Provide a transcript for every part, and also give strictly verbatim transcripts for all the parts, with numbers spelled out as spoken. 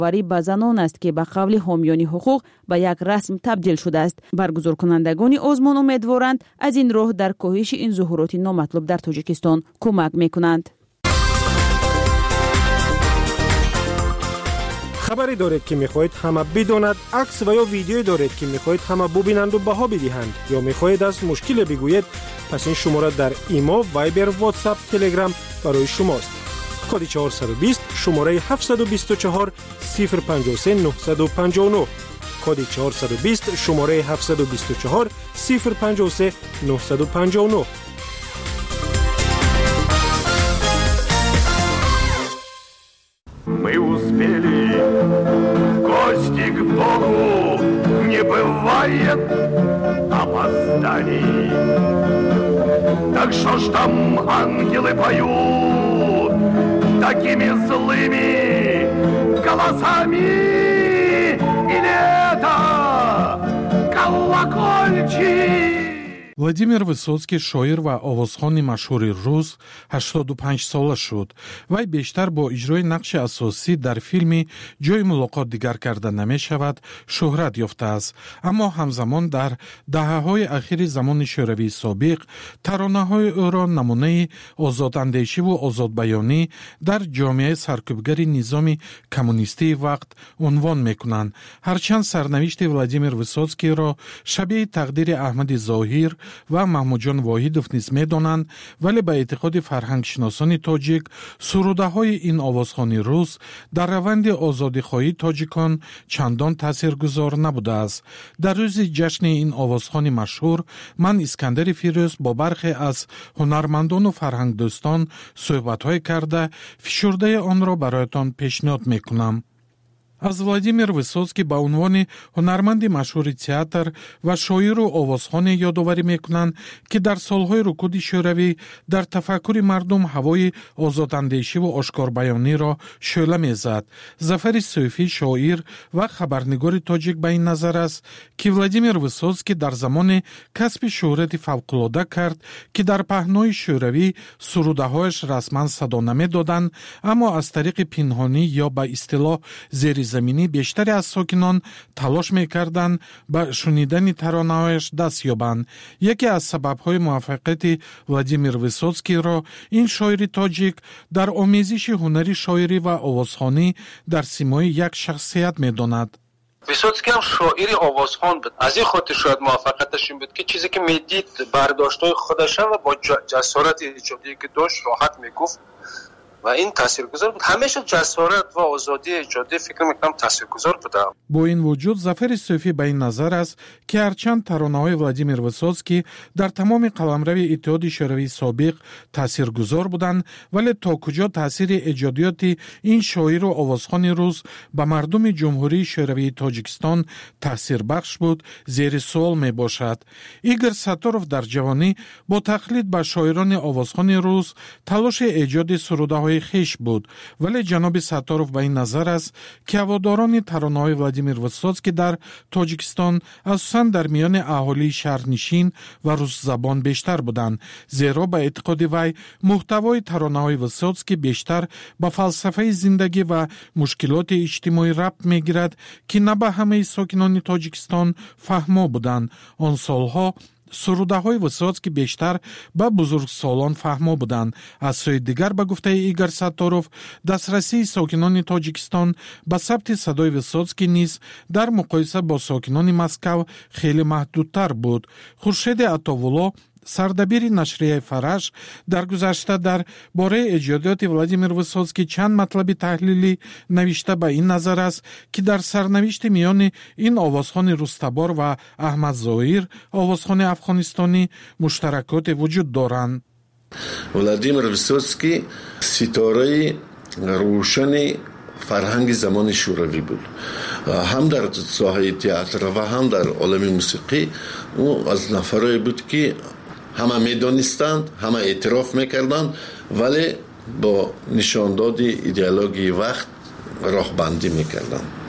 وری به زنان است که به قول حامیان حقوق به یک رسم تبدیل شده است. برگزار کنندگان آزمون امیدوارند از این راه در کاهش این ظهورات نامطلوب در تاجیکستان کمک میکنند. خبری دارید که میخواهید همه بداند، عکس و یا ویدیویی دارید که میخواهید همه ببینند و بها بدهند، یا میخواهید از مشکل بگویید، پس این شماره در ایما، وایبر، واتساپ، تلگرام برای شماست. کد چهارصد و بیست شماره هفتصد و بیست و چهار صفر پنجاه و سه نهصد و پنجاه و نه. کد چهارصد و بیست شماره هفتصد و بیست و چهار صفر پنجاه و سه نهصد و پنجاه و نه. Мы успели, гости к Богу, не бывает опозданий. Так что ж там ангелы поют такими злыми голосами? Или это колокольчик? Владимир Высоцкий шоир ва овозхони машҳури рус ҳаштоду панҷ сола шуд. Вай бештар бо иҷрои нақши асосӣ дар филми «Ҷои мулоқот дигар карда намешавад» шӯҳрат ёфтааст. Аммо ҳамзамон дар даҳаҳои ахири замони шӯравии собиқ таронаҳои ӯро намунаи озодандешиву озодбаёнӣ дар ҷомеаи саркӯбгари низоми коммунистии вақт унвон мекунанд. Ҳарчанд сарнавишти Владимир Высоцкийро шабеҳи тақдири Аҳмади Зоҳир ва Маҳмудҷон Воҳидов низ медонанд, вале ба эътиқоди фарҳангшиносони тоҷик сурудаҳои ин овозхони рус дар раванди озодихоҳии тоҷикон чандон таъсиргузор набудааст. Дар рӯзи ҷашни ин овозхони машҳур ман Искандари Фирӯз бо бархе аз ҳунармандону фарҳангдӯстон суҳбатҳое карда фишурдаи онро бароятон пешниҳод мекунам. аз Владимир Высоцкий ба унвони ҳунарманди машҳури театр ва шоиру овозхоне ёдоварӣ мекунанд, ки дар солҳои рукуди шӯравӣ дар тафаккури мардум ҳавои озодандешиву ошкорбаёниро шӯъла мезад. Зафари Сӯфӣ шоир ва хабарнигори тоҷик ба ин назар аст, ки Владимир Высоцкий дар замоне касби шӯҳрати фавқулода кард, ки дар паҳнои шӯравӣ сурудаҳояш расман садо намедоданд, аммо аз тариқи пинҳонӣ ё ба истилоҳ зери заминӣ бештаре аз сокинон талош мекарданд ба шунидани таронаҳояш даст ёбанд. Яке аз сабабҳои муваффақияти Владимир Высоцкийро ин шоири тоҷик дар омезиши ҳунари шоирӣ ва овозхонӣ дар симои як шахсият медонад. Высоцкий ҳам шоири овозхон буд. Аз ин хотир шояд муваффақияташ ин буд, ки чизе ки медид бардоштҳои худашам ва бо ҷасорати иҷодие ки дошт роҳат мегуфт ва ин таъсиргузор буд. ҳамеша ҷасорат ва озодии иҷодӣ фикр мекунам таъсиргузор буда. бо ин вуҷуд Зафари Сӯфӣ ба ин назар аст, ки ҳарчанд таронаҳои Владимир Высоцкий дар тамоми қаламрави Иттиҳоди Шӯравии собиқ таъсиргузор буданд, вале то куҷо таъсири эҷодиёти ин шоиру овозхони рус ба мардуми Ҷумҳурии Шӯравии Тоҷикистон таъсирбахш буд, зери суол мебошад. Игор Сатторов дар ҷавонӣ бо тақлид ба шоирони овозхони рус талоши эҷоди сурудаҳои хеш буд, вале ҷаноби Сатторов ба ин назар аст, ки ҳаводорони таронаҳои Владимир Высоцкий дар Тоҷикистон асосан дар миёни аҳолии шаҳрнишин ва русзабон бештар буданд, зеро ба эътиқоди вай муҳтавои таронаҳои Высоцкий бештар ба фалсафаи зиндагӣ ва мушкилоти иҷтимоӣ рабт мегирад, ки на ба ҳамаи сокинони Тоҷикистон фаҳмо буданд. Он солҳо сурудаҳои Высоцкий бештар ба бузургсолон фаҳмо буданд. аз сӯи дигар, ба гуфтаи Игор Сатторов, дастрасии сокинони Тоҷикистон ба сабти садои Высоцкий низ дар муқоиса бо сокинони Москав хеле маҳдудтар буд. Хуршеди Атовулло, сардабири нашрияи Фараш, дар гузашта дар бораи эҷодиёти Владимир Высоцкий чанд матлаби таҳлилӣ навишта ба ин назар аст, ки дар сарнавишти миёни ин овозхони Рустабор ва Аҳмад Зоҳир, овозхони афғонистонӣ, муштаракоте вуҷуд доранд. Владимир Высоцкий ситораи рӯшани фарҳанги замони шӯравӣ буд. ҳам дар соҳаи театр ва ҳам дар олами мусиқӣ ӯ аз нафарое буд, ки ҳама медонистанд, ҳама эътироф мекарданд, вале бо нишондоди идеологияи вақт роҳбандӣ мекарданд.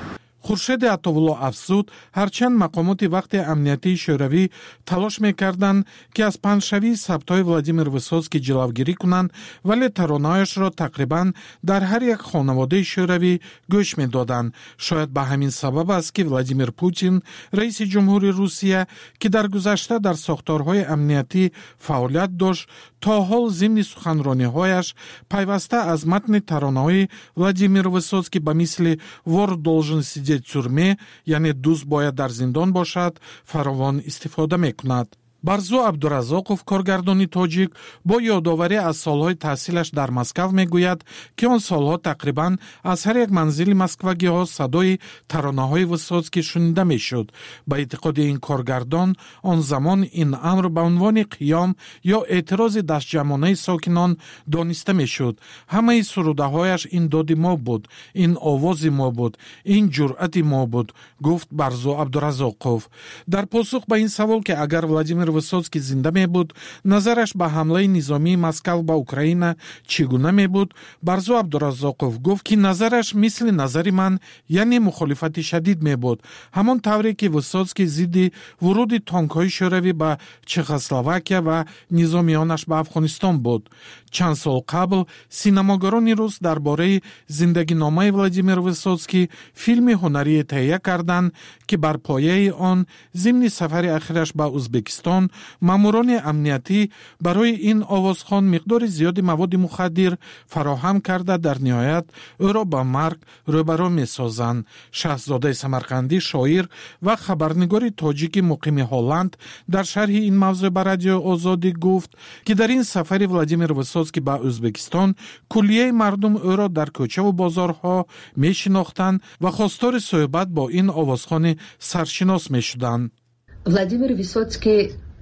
خورشید عطاالله افزود هرچند مقامات وقت امنیتی شوروی تلاش میکردند که از پنجشوی ثبت‌های ولادیمیر ویسوتسکی جلوگیری کنند، ولی ترانه‌هایش را تقریباً در هر یک خانواده شوروی گوش میدادند. شاید به همین سبب است که ولادیمیر پوتین رئیس جمهوری روسیه که در گذشته در ساختارهای امنیتی فعالیت داشت، تا حال ضمن سخنرانی‌هایش پیوسته از متن ترانه‌های ولادیمیر ویسوتسکی به مثل «Вор должен сидеть в тюрьме», یعنی دوست باید در زندان باشد، فراوان استفاده میکند. барзу абдуразоқов, коргардони тоҷик, бо ёдоварӣ аз солҳои таҳсилаш дар Москав мегӯяд, ки он солҳо тақрибан аз ҳар як манзили москвагиҳо садои таронаҳои Высоцкӣ шунида мешуд. Ба эътиқоди ин коргардон, он замон ин амр ба унвони қиём ё эътирози дастҷамонаи сокинон дониста мешуд. Ҳамаи сурудаҳояш ин доди мо буд, ин овози мо буд, ин ҷуръати мо буд, гуфт барзу абдуразоқов. Дар посух ба ин савол, ки агар Владимир Высоцкий зинда мебуд, назараш ба ҳамлаи низомии Москав ба Украина чӣ гуна мебуд, барзу абдуразоқов гуфт, ки назараш мисли назари ман, яъне мухолифати шадид мебуд, ҳамон тавре ки Высоцкий зидди вуруди тонкҳои шӯравӣ ба Чехословакия ва низомиёнаш ба Афғонистон буд. Чанд сол қабл синамогарони рус дар бораи зиндагиномаи Владимир Высоцкий филми ҳунарие таҳия карданд, ки бар пояи он зимни сафари ахираш ба Узбекистон маъмурони амниятӣ барои ин овозхон миқдори зиёди маводи мухаддир фароҳам карда дар ниҳоят ӯро ба марг рӯбаро месозанд. Шаҳзодаи самарқандӣ, шоир ва хабарнигори тоҷики муқими Ҳолланд дар шарҳи ин мавзӯъ ба Радиои Озодӣ гуфт, ки дар ин сафари Владимир Высоцкий ба Ӯзбекистон куллияи мардум ӯро дар кӯчаву бозорҳо мешинохтанд ва хостори суҳбат бо ин овозхони саршинос мешуданд. Владимир Высоцкий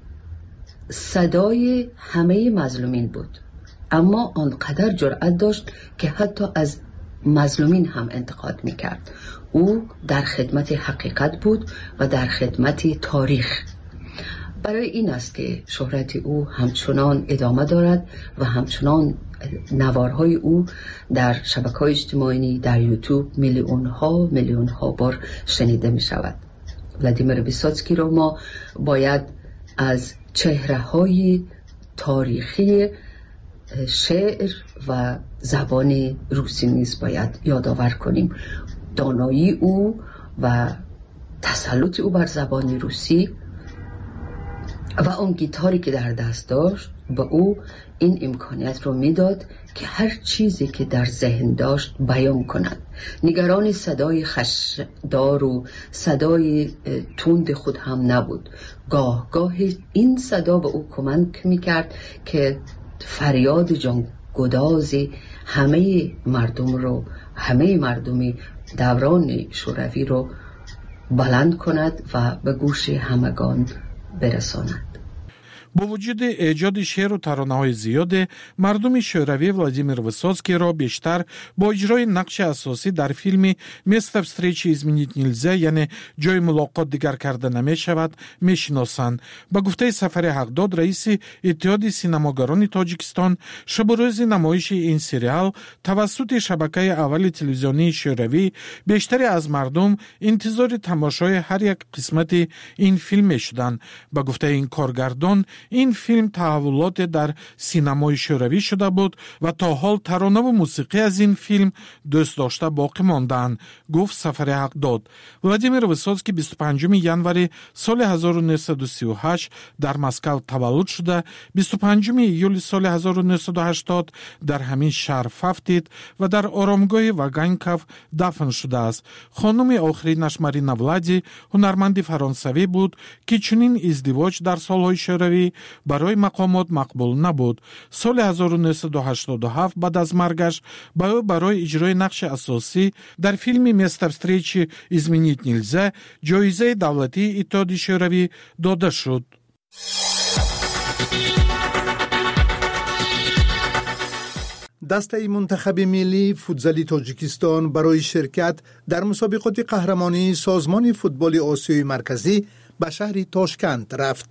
صدای همه مظلومین بود، اما آنقدر جرأت داشت که حتی از مظلومین هم انتقاد میکرد. او در خدمت حقیقت بود و در خدمت تاریخ. برای این است که شهرت او همچنان ادامه دارد و همچنان نوارهای او در شبکه‌های اجتماعی، در یوتیوب میلیون ها میلیون ها بار شنیده می شود. ولادیمیر ویسوتسکی را ما باید از چهره های تاریخی شعر و زبان روسی نیز باید یادآور کنیم. دانایی او و تسلط او بر زبان روسی و اون گیتاری که در دست داشت به او این امکانیت رو میداد که هر چیزی که در ذهن داشت بیان کند. نگران صدای خشدار و صدای تند خود هم نبود. گاه گاه این صدا به او کمک میکرد که فریاد جانگدازی همه مردم رو، همه مردمی دوران شوروی رو بلند کند و به گوش همگان برساند. бо вуҷуди эҷоди шеъру таронаҳои зиёде, мардуми шӯравӣ Владимир Высоцкийро бештар бо иҷрои нақши асосӣ дар филми «Место встречи изменить нельзя», яъне «Ҷои мулоқот дигар карда намешавад», мешиносанд. Ба гуфтаи Сафари Ҳақдод, раиси Иттиҳоди синамогарони Тоҷикистон, шабу рӯзи намоиши ин сериал тавассути шабакаи аввали телевизионии шӯравӣ бештаре аз мардум интизори тамошои ҳар як қисмати ин филм мешуданд. Ба гуфтаи ин коргардон, ин филм таҳаввулоте дар синамои шӯравӣ шуда буд ва то ҳол таронаву мусиқӣ аз ин филм дӯстдошта боқӣ мондаанд, гуфт Сафари Ҳақдод. Владимир Высоцкий бисту панҷуми январи соли ҳазору нӯҳсаду сию ҳашт дар Москав таваллуд шуда, бисту панҷуми июли соли ҳазору нӯҳсаду ҳаштод дар ҳамин шаҳр фафтид ва дар оромгоҳи Ваганьков дафн шудааст. Хонуми охиринаш Марина Влади ҳунарманди фаронсавӣ буд, ки чунин издивоҷ дар солҳои шӯравӣ барои мақомот мақбул набуд. Соли ҳазору нӯҳсаду ҳаштоду ҳафт баъд аз маргаш ба ӯ барои иҷрои нақши асосӣ дар филми «Место встречи изменить нельзя» ҷоизаи давлатии Иттиҳоди шӯравӣ дода шуд. дастаи мунтахаби миллии футзали Тоҷикистон барои ширкат дар мусобиқоти қаҳрамонии созмони футболи Осиёи Марказӣ ба шаҳри Тошкент рафт.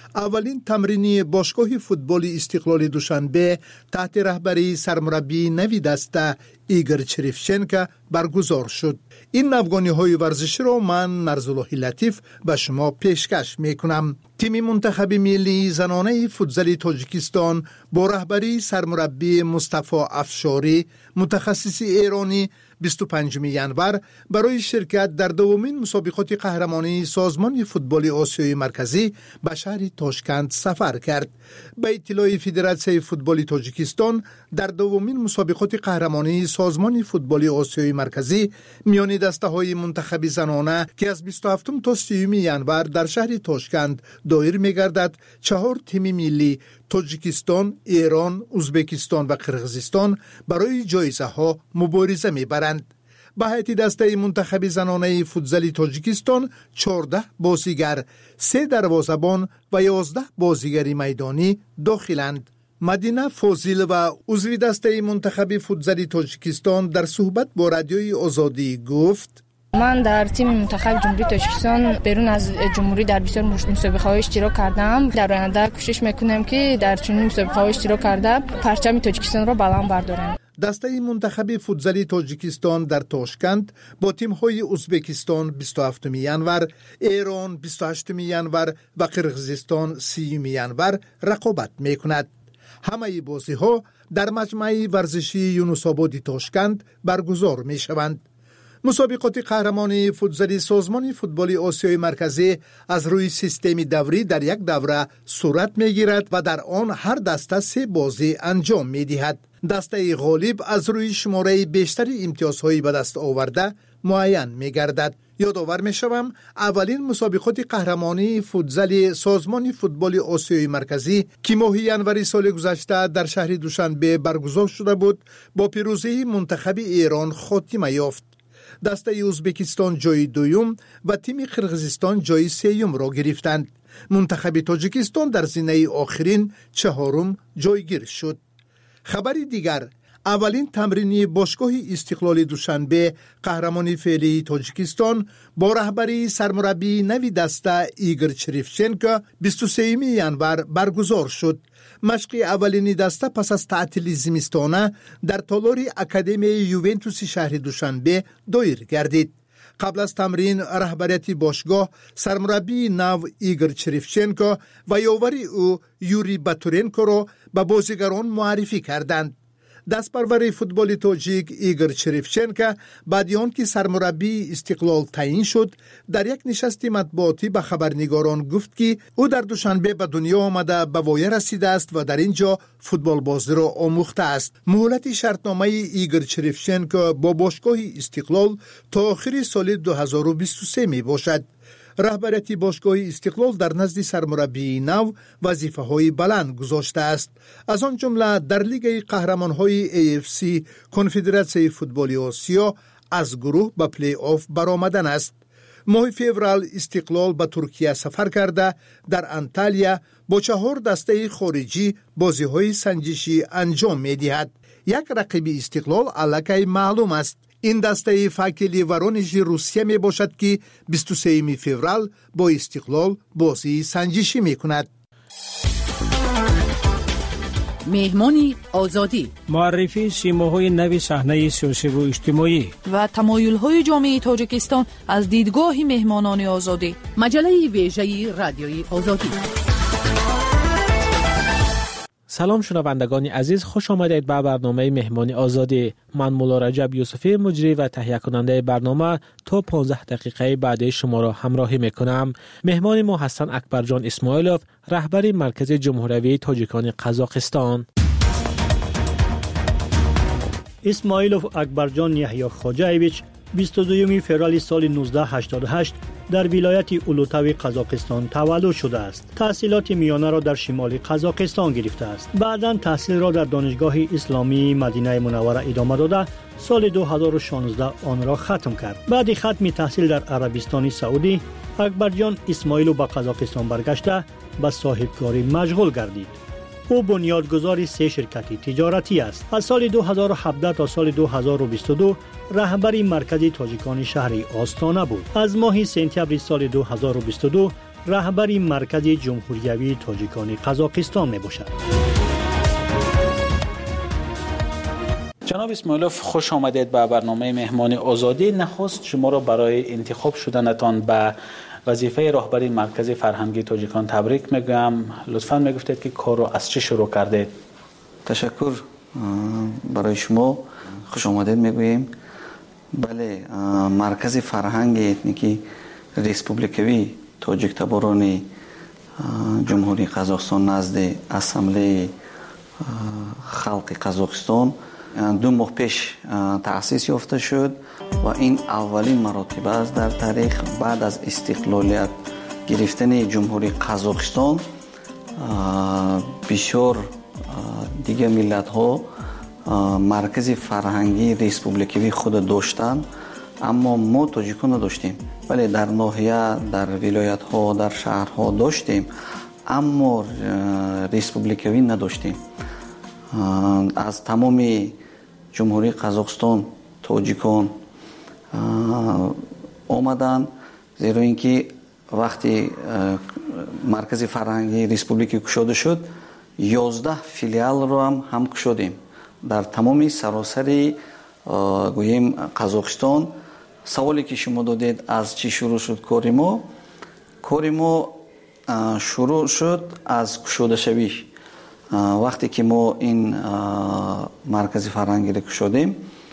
اولین تمرینی باشگاه فوتبال استقلال دوشنبه تحت رهبری سرمربی نوی دسته ایگور چریفچنکو برگزار شد. این نوگانی های ورزشی را من نرزالله لطیف به شما پیشکش می کنم. تیم منتخب ملی زنانه فوتبال تاجیکستان با رهبری سرمربی مصطفی افشاری متخصص ایرانی بیست و پنجم ژانویه برای شرکت در دومین مسابقات قهرمانی سازمان فوتبال آسیای مرکزی به شهر تاشکند سفر کرد. به اطلاع فدراسیون فوتبال تاجیکستان در دومین مسابقات قهرمانی سازمان فوتبال آسیای مرکزی میان دسته‌های منتخب زنانه که از بیست و هفتم تا سیوم ژانویه در شهر تاشکند دایر می‌گردد، چهار تیم ملی تاجیکستان، ایران، ازبکستان و قرقیزستان برای جایزه ها مبارزه می‌برند. به هیئت دسته منتخب زنانه فوتبال تاجیکستان چهارده بازیگر، سه دروازه‌بان و یازده بازیگر میدانی داخلند. مدینه فاضل و عضو دسته منتخب فوتبال تاجیکستان در صحبت با رادیوی آزادی گفت: من در تیم منتخب جمهوری تاجیکستان بیرون از جمهوری در بسیار مسابقه‌ها اشتراک کردم. در آینده کوشش میکنم که در چنین مسابقه‌ها اشتراک کرده پرچم تاجیکستان را بلند بردارم. دسته منتخب فوتبال تاجیکستان در تاشکند با تیم‌های ازبکستان بیست و هفتم ژانویه، ایران بیست و هشتم ژانویه و قرقیزستان سیوم ژانویه رقابت میکند. همه بازی‌ها در مجمع ورزشی یونس آباد تاشکند برگزار میشوند. مسابقات قهرمانی فوتبال سازمان فوتبال آسیای مرکزی از روی سیستم دوری در یک دوره صورت میگیرد و در آن هر دسته سه بازی انجام میدهد. دسته غالب از روی شماره بیشتر امتیازهایی به دست آورده معین میگردد. یادآور میشوم اولین مسابقات قهرمانی فوتبال سازمان فوتبال آسیای مرکزی که ماه ژانویه سال گذشته در شهر دوشنبه برگزار شده بود با پیروزی منتخب ایران خاتمه یافت. دسته ازبکستان جای دوم و تیم قرقیزستان جای سوم را گرفتند. منتخب تاجیکستان در زینه آخرین چهارم جایگیر شد. خبری دیگر، اولین تمرینی باشگاه استقلال دوشنبه قهرمانی فعلی تاجیکستان با رهبری سرمربی نوی دسته ایگور چریفچنکو بیست و سوم ژانویه برگزار شد. مشق اولین دسته پس از تعطیل زمستانه در تالار اکادمی یوونتوس شهر دوشنبه دایر گردید. قبل از تمرین رهبریت باشگاه سرمربی نو ایگور چریفچنکو و یاوری او یوری باتورنکو را به بازیگران معرفی کردند. دستپرور فوتبال تاجیک ایگور چریفچنکو بعد از آنکه سرمربی استقلال تعیین شد در یک نشست مطبوعاتی به خبرنگاران گفت که او در دوشنبه به دنیا آمده به وایه رسیده است و در اینجا فوتبال بازی را آموخته است. مهلت شرطنامه ایگور چریفچنکو با باشگاه استقلال تا آخر سال دو هزار و بیست و سه می باشد. رهبریت باشگاه استقلال در نزد سرمربی نو وظیفه های بلند گذاشته است، از آن جمله در لیگ قهرمان های ای اف سی کنفدراسیون فوتبال آسیا از گروه به پلی آف برآمدن است. ماه فوریه استقلال به ترکیه سفر کرده در انتالیا با چهار دسته خارجی بازی های سنجشی انجام می دهد. یک رقیب استقلال الکی معلوم است. این دسته فاکلی ورونژ روسیه می باشد که بیست و سوم فوریه با استقلال بازی سنجشی می کند. مهمانی آزادی، معرفی سیماهای نوی صحنه سیاسی و اجتماعی و تمایل‌های جامعه تاجیکستان از دیدگاه مهمانان آزادی. مجله ویژه رادیوی آزادی. سلام شنوندگان عزیز، خوش آمدید به برنامه مهمانی آزادی. من مولا رجب یوسفی مجری و تهیه کننده برنامه تا پانزده دقیقه بعد شما را همراهی میکنم. مهمان ما هستند اکبرجان اسماعیلوف، رهبر مرکز جمهوری تاجیکان قزاقستان. اسماعیلوف اکبرجان یحیی خواجه‌ایویچ بیست و دوم فوریه سال نوزده هشتاد و هشت در ولایت اولوتاوی قزاقستان تولد شده است. تحصیلات میانه را در شمال قزاقستان گرفته است. بعداً تحصیل را در دانشگاه اسلامی مدینه منوره ادامه داده سال دو هزار و شانزده آن را ختم کرد. بعد ختم تحصیل در عربستان سعودی، اکبرجان اسماعیلوف به قزاقستان برگشته به صاحبکاری مشغول گردید. او بنیادگذار سه شرکت تجارتی است. از سال دو هزار و هفده تا سال دو هزار و بیست و دو رهبر مرکز تاجیکان شهر آستانه بود. از ماه سپتامبر سال دو هزار و بیست و دو رهبر مرکز جمهوریوی تاجیکان قزاقستان می باشد. جناب اسماعیلوف، خوش آمدید به برنامه مهمانی آزادی. نخست شما را برای انتخاب شدنتان به وظیفه رهبری مرکز فرهنگی تاجیکان تبریک میگم. لطفاً میگفتید که کار را از چه شروع کردید؟ تشکر برای شما، خوش آمدید میگوییم. بله، مرکز فرهنگ اتنیکی ریسپوبلیکوی تاجیک تباران جمهوری قزاقستان نزد اسامبله خلق قزاقستان دو ماه پیش تأسیس یافته شد و این اولین مراتب است در تاریخ بعد از استقلالیت گرفتن جمهوری قزاقستان. بسیار دیگه ملت ها مرکز فرهنگی ریسپوبلیکوی خود داشتند، اما ما تاجیکان نداشتیم. ولی در ناحیه، در ولایت ها، در شهرها داشتیم، اما ریسپوبلیکوی نداشتیم. از تمام جمهوری قزاقستان تاجیکان آمدن، زیرا اینکه وقتی مرکز فرهنگی ریسپوبلیکی گشوده شد یازده فیلیال رو هم هم گشودیم در تمام سراسر گوییم قزاقستان. سوالی که شما دادید از چی شروع شد کاری ما؟ کاری ما شروع شد از گشوده شویش. وقتی که ما این مرکز فرهنگی رو گشودیم،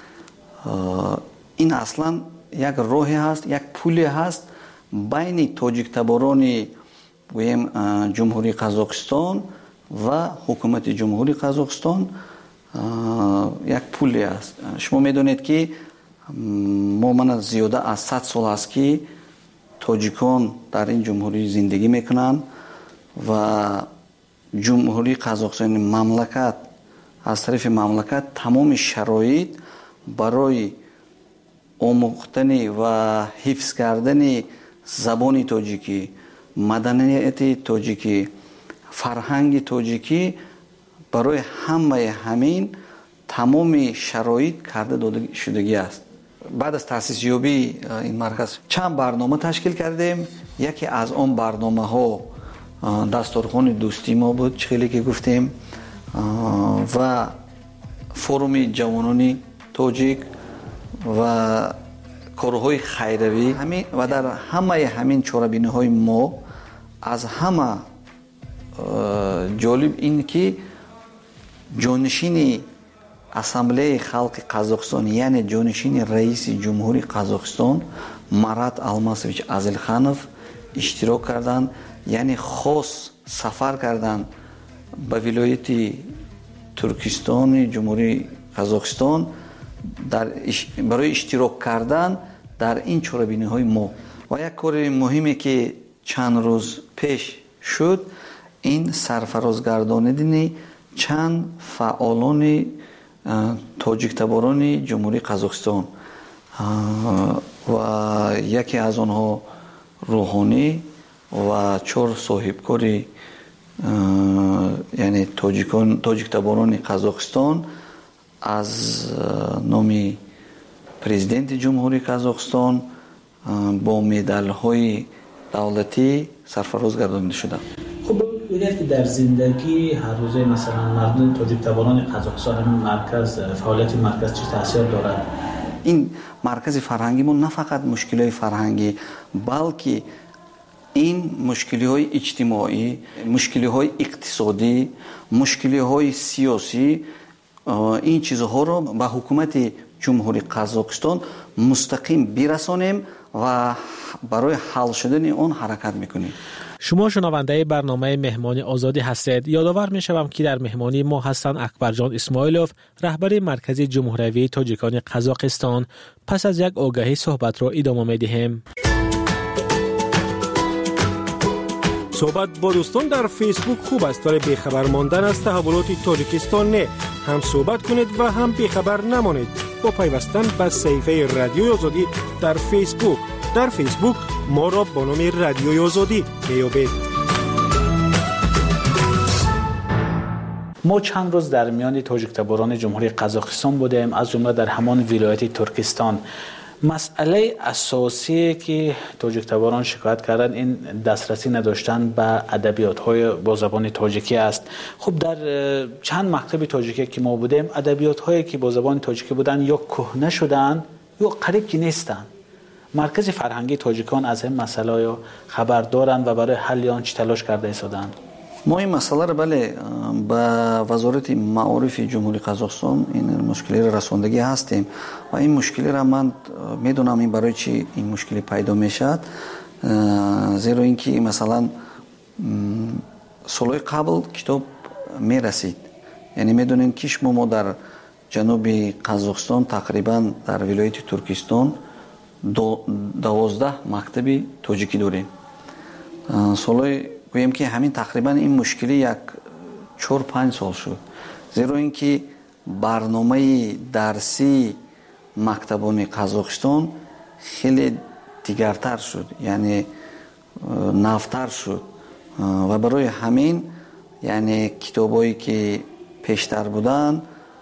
این اصلا یک راهی هست، یک پولی هست بین تاجیک تباران گوییم جمهوری قزاقستان و حکومت جمهوری قزاقستان. یک پولی است. شما میدونید که ما من زیاده از صد سال است که تاجیکان در این جمهوری زندگی میکنن و جمهوری قزاقستان مملکت از طرف مملکت تمام شرایط برای آموختن و حفظ کردن زبان تاجیکی، مدنیت تاجیکی، فرهنگ تاجیکی، برای همه همین تمام شرایط کرده داده شدگی است. بعد از تأسیس یابی این مرکز چند برنامه تشکیل کردیم. یکی از آن برنامه ها دستورخوان دوستی ما بود، خیلی که گفتیم، و فروم جوانان تاجیک و کارهای خیروی همین. و در همه همین چاره‌بینی های ما از همه جالب این که جانشین اسامبله خلق قزاقستان یعنی جانشین رئیس جمهوری قزاقستان مرات الماسویچ ازلخانوف اشتراک کردند، یعنی خاص سفر کردند به ولایت ترکستان جمهوری قزاقستان در برای اشتراک کردن در این چاره‌بینی های ما. و یک کار مهمی که چند روز پیش شد این سرفرازگرداندن چند فعالان تاجیک تباران جمهوری قزاقستان و یکی از آنها روحانی و چهار صاحبکاری یعنی تاجیکان تاجیک تباران قزاقستان از نام پرزیدنت جمهوری قزاقستان با مدال های دولتی سرفراز گردانده شدند. خب بگویید که در زندگی هر روزه مثلا مردم تاجیک تباران قزاقستان همین مرکز فعالیت مرکز چه تاثیر دارد؟ این مرکز فرهنگی ما نه فقط مشکلات فرهنگی بلکه این مشکلات اجتماعی، مشکلات اقتصادی، مشکلات سیاسی، این چیزها رو به حکومت جمهوری قزاقستان مستقیم برسانیم و برای حل شدن اون حرکت میکنیم. شما شنونده برنامه مهمانی آزادی هستید. یادآور میشوم که در مهمانی ما هستند اکبرجان اسماعیلوف، رهبر مرکز جمهوری تاجیکان قزاقستان. پس از یک آگهی صحبت را ادامه میدهیم. صحبت با دوستان در فیسبوک خوب است، ولی بیخبر ماندن از تحولات تاجیکستان نه. هم صحبت کنید و هم بیخبر نمانید با پیوستن به صفحه رادیوی آزادی در فیسبوک. در فیسبوک ما را با نام رادیوی آزادی میابید. ما چند روز در میان تاجیک تباران جمهوری قزاقستان بودیم، از جمله در همان ولایت ترکستان. مسئله اساسی که تاجیک تباران شکایت کردن این دسترسی نداشتن به ادبیات های با زبان تاجیکی است. خب در چند مکتب تاجیکی که ما بودیم ادبیات هایی که با زبان تاجیکی بودن یا کهنه شدن یا قریب که نیستن. مرکز فرهنگی تاجیکان از این مسئله یا خبر دارند و برای حل آن چه تلاش کرده ایستادند؟ ما این مسئله را بله با وزارت معارف جمهوری قزاقستان این مشکلی را رساندگی هستیم و این مشکلی را من میدونم این برای چی این مشکلی پیدا میشد، زیرا اینکه مثلا سالهای قبل کتاب میرسید، یعنی میدونین که شما ما در جنوب قزاقستان تقریبا در ولایت ترکستان دوازده مکتب تاجیکی داریم. سالهای گویم که همین تقریبا این مشکلی یک چهار پنج سال شد، زیرا اینکه برنامه درسی مکتبان قزاقستان خیلی دیگرتر شد، یعنی نوتر شد و برای همین یعنی کتابایی که پیشتر بودن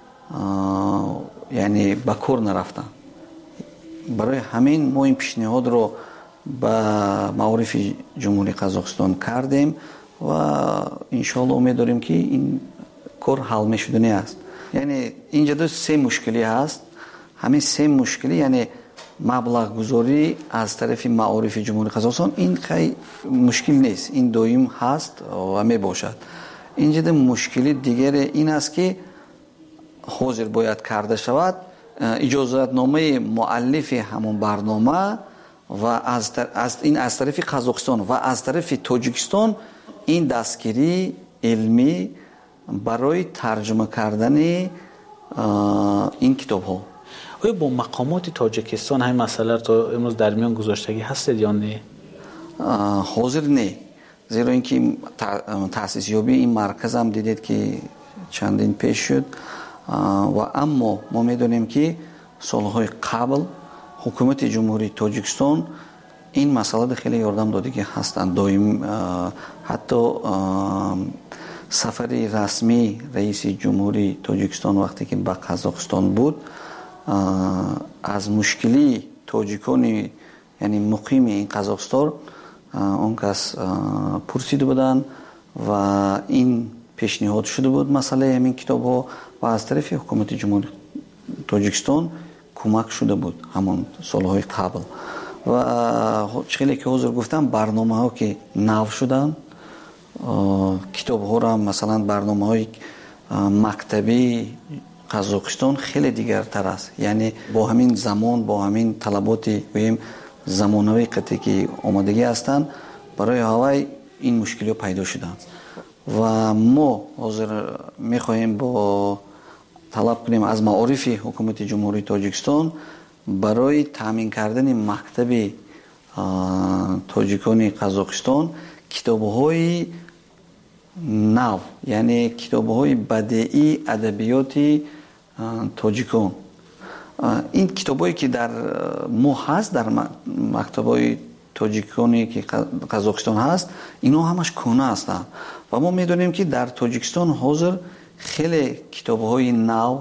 یعنی به کار نرفتن. برای همین ما این پیشنهاد رو با معارف جمهوری قزاقستان کردیم و انشالله امید داریم که این کار حل میشدنی است. یعنی اینجا دو سه مشکلی هست، همین سه مشکلی یعنی مبلغ گذاری از طرف معارف جمهوری قزاقستان این خیلی مشکل نیست، این دویم هست و می باشد. اینجا دو مشکلی دیگر این است که حاضر باید کرده شود اجازت نامه مؤلف همون برنامه و از, از این از طرف قزاقستان و از طرف تاجیکستان این دستگیری علمی برای ترجمه کردن این کتاب ها. آیا با مقامات تاجیکستان همین مسئله تو امروز در میان گذاشتگی هستید یا نه؟ حاضر نه، زیرا اینکه تأسیس یابی این مرکز هم دیدید که چندین پیش شد و اما ما میدونیم که سالهای قبل حکومت جمهوری تاجیکستان این مسئله خیلی یاردم داده که هستند. دائم حتی سفر رسمی رئیس جمهوری تاجیکستان وقتی که به قزاقستان بود از مشکلی تاجیکان یعنی مقیم این قزاقستان اون کس پرسیده بودن و این پیشنهاد شده بود مسئله همین کتاب ها و از طرف حکومت جمهوری تاجیکستان کمک شده بود همون سالهای قبل و خیلی که حضور گفتم برنامه ها که نو شدن کتاب ها را مثلا برنامه های مکتبی قزاقستان خیلی دیگرتر است، یعنی با همین زمان با همین طلبات بگیم زمانوی قطعی که آمادگی هستند برای هوای این مشکلی پیدا شدند و ما حاضر میخواهیم با طلب کنیم از معارف حکومت جمهوری تاجیکستان برای تامین کردن مکتب تاجیکان قزاقستان کتاب‌های نو، یعنی کتاب‌های بدیعی ادبیات تاجیکان. این کتابایی که در ما هست در مکتب‌های تاجیکانی که قزاقستان هست اینا همش کهنه هستند و ما میدونیم که در تاجیکستان حاضر خیلی کتاب‌های نو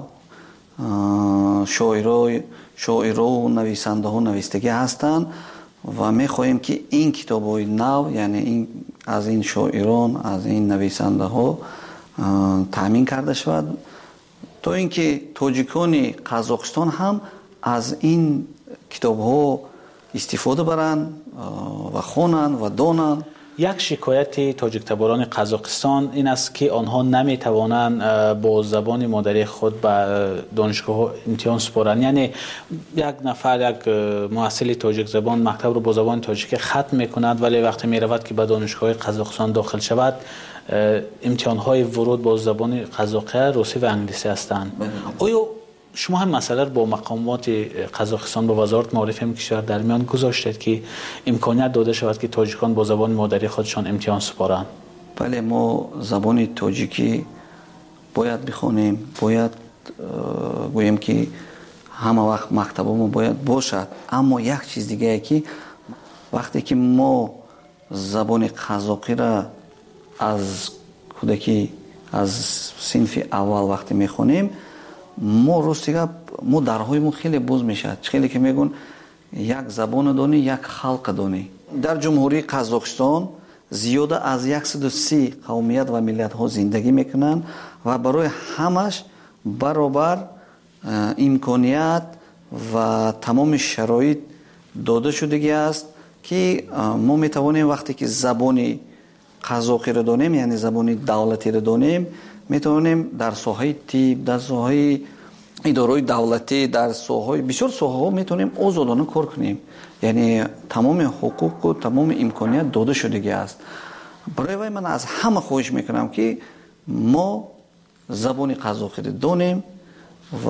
شاعرای شاعرها و نویسنده ها نویستگی هستند و میخواهیم که این کتاب‌های نو یعنی این از این شاعران از این نویسنده ها تامین کرده شود تا اینکه تاجیکان قزاقستان هم از این کتاب‌ها استفاده برن و خوانن و دانن. یک شکایت تاجیک تباران قزاقستان این است که آنها نمیتوانند با زبان مادری خود به دانشگاه امتحان سپارند، یعنی یک نفر یک محصل تاجیک زبان مکتب رو با زبان تاجیکی ختم میکند ولی وقتی میرود که به دانشگاه قزاقستان داخل شود امتحان های ورود با زبان قزاقی روسی و انگلیسی هستند. آیا شما هم مسئله رو با مقامات قزاقستان با وزارت معارف این کشور در میان گذاشتید که امکانیت داده شود که تاجیکان با زبان مادری خودشان امتحان سپارند؟ بله، ما زبان تاجیکی باید بخونیم، باید گویم که همه وقت مکتبمون باید باشد، اما یک چیز دیگه که وقتی که ما زبان قزاقی را از کودکی از صنف اول وقتی میخونیم ما راستیگه ما درهایمون خیلی باز میشد. خیلی که میگن یک زبان دانی، یک خلق دانی. در جمهوری قزاقستان زیاده از صد و سی قومیت و ملت ها زندگی میکنند و برای همش برابر امکانیت و تمام شرایط داده شدگی است که ما میتوانیم وقتی که زبان قزاقی را دانیم، یعنی زبان دولتی را دانیم، میتوانیم در ساحه طب، در ساحه اداره دولتی، در ساحه بسیار ساحه ها میتونیم آزادانه کار کنیم. یعنی تمام حقوق و تمام امکانیت داده شدگی است. برای وای من از همه خواهش میکنم که ما زبان قزاقی را دانیم و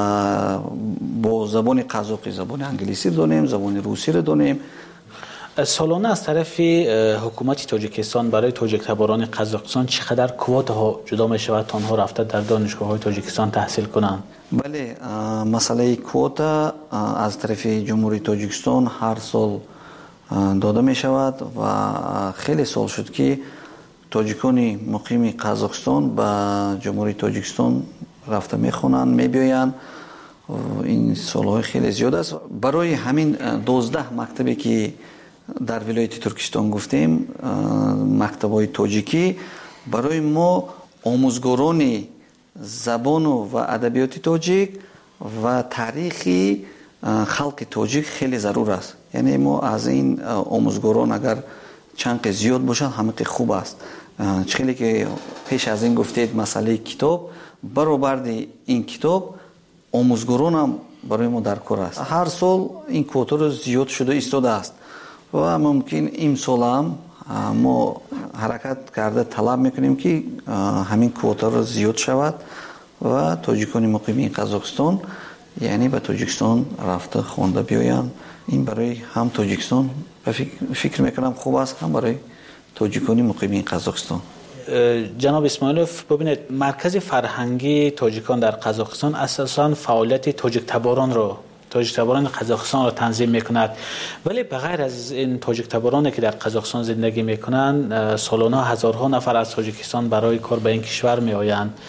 با زبان قزاقی زبان انگلیسی دانیم، زبان روسی را دانیم. سالانه از طرف حکومت تاجیکستان برای تاجیک تباران قزاقستان چقدر کوتا ها جدا می شود تا آنها رفته در دانشگاه های تاجیکستان تحصیل کنند؟ بله، مسئله کوتا از طرف جمهوری تاجیکستان هر سال داده می شود و خیلی سال شد که تاجیکان مقیم قزاقستان به جمهوری تاجیکستان رفته می خوانند، می بیایند. این سالهای خیلی زیاد است. برای همین دوازده مکتبی که در ولایت ترکستان گفتیم، مکتب‌های تاجیکی، برای ما آموزگاران زبان و ادبیات تاجیک و تاریخی خلق تاجیک خیلی ضرور است. یعنی ما از این آموزگاران اگر چند زیاد باشند همه خوب است. خیلی که پیش از این گفتید مسئله کتاب، برابر این کتاب آموزگاران هم برای ما در کار است. هر سال این کوتا رو زیاد شده ایستاده است و ممکن این سال هم ما حرکت کرده طلب میکنیم که همین کوتا رو زیاد شود و تاجیکان مقیم قزاقستان یعنی به تاجیکستان رفته خوانده بیایند. این برای هم تاجیکستان فکر, فکر میکنم خوب است، هم برای تاجیکان مقیم قزاقستان. جناب اسماعیلوف، ببینید مرکز فرهنگی تاجیکان در قزاقستان اساساً فعالیت تاجیک تباران رو تاجیک تباران قزاقستان را تنظیم میکند، ولی بغیر از این تاجیک تبارانی که در قزاقستان زندگی میکنند سالانه هزارها نفر از تاجیکستان برای کار به این کشور میآیند.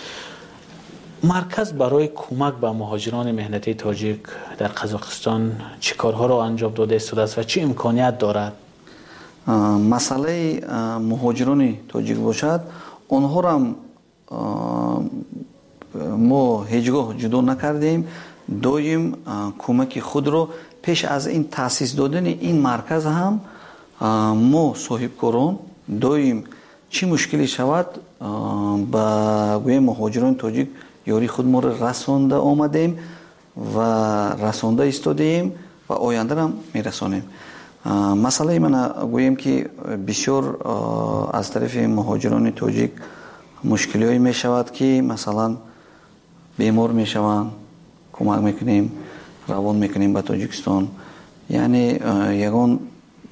مرکز برای کمک به مهاجران مهنتی تاجیک در قزاقستان چه کارها را انجام داده است و چه امکانیت دارد؟ مسئله مهاجران تاجیک باشد، آنها را ما هیچگاه جدا نکردیم. دویم کمک خود رو پیش از این تاسیس دادن این مرکز هم ما صاحبکاران دویم چی مشکلی شود با گوی مهاجران تاجیک یاری خود ما رو رسانده آمدیم و رسانده ایستادیم و آینده هم میرسانیم. مسئله من گویم که بسیار از طرف مهاجران تاجیک مشکلی هایی می شود که مثلا بیمار می شوند، کمک میکنیم، روان میکنیم به تاجیکستان، یعنی یگان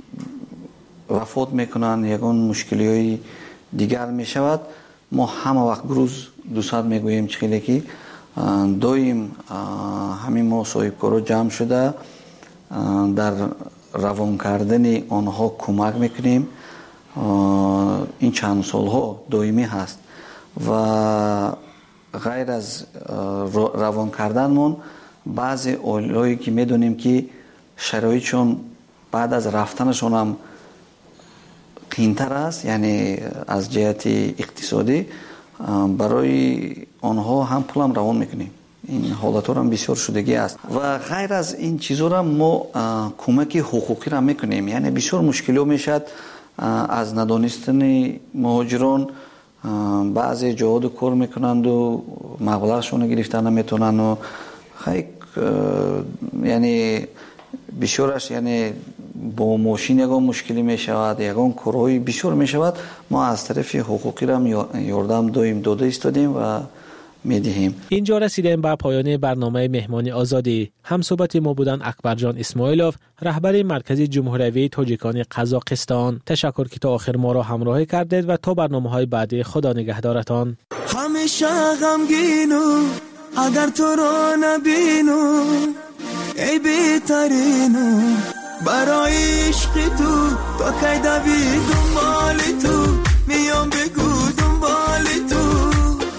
وفات میکنن، یگان مشکلی های دیگر میشود. ما همه وقت گروز دوست میگوییم چخیلی که دویم همین ما صاحبکارا جمع شده در روان کردن آنها کمک میکنیم. این چند سال ها دائمی هست و غیر از روان کردنمون بعضی اولایی که میدونیم که شرایطشون بعد از رفتنشون هم قینتر است، یعنی از جهت اقتصادی برای آنها هم پول هم روان میکنیم. این حالت ها هم بسیار شدگی است و غیر از این چیزا را ما کمک حقوقی را میکنیم. یعنی بسیار مشکلی میشد از ندانستن مهاجران، بعضی جهاد کار میکنند و مبلغشون گرفتن نمیتونن و خیلی یعنی بسیارش یعنی با ماشین یکان مشکلی میشود، یکان کارهای بسیار میشود. ما از طرف حقوقی را یاردم دایم داده ایستادیم و میدهیم. اینجا رسیدیم به پایان برنامه مهمانی آزادی. هم صحبت ما بودن اکبرجان اسماعیلوف، رهبر مرکز جمهوری تاجیکان قزاقستان. تشکر که تا آخر ما را همراهی کردید و تا برنامه‌های بعدی خدا نگهدارتان. همیشه غمگینو اگر تو رو نبینو ای بهترینو برای عشق تو تا کی دوی دنبال تو میام بگو دنبال تو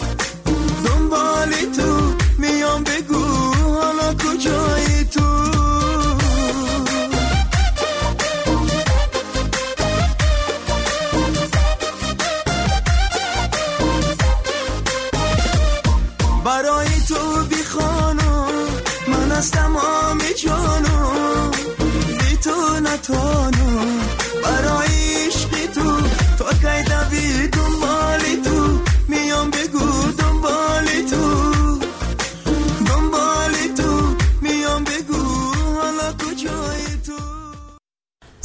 دنبال تو میام بگو حالا کجایی تو وطنو برای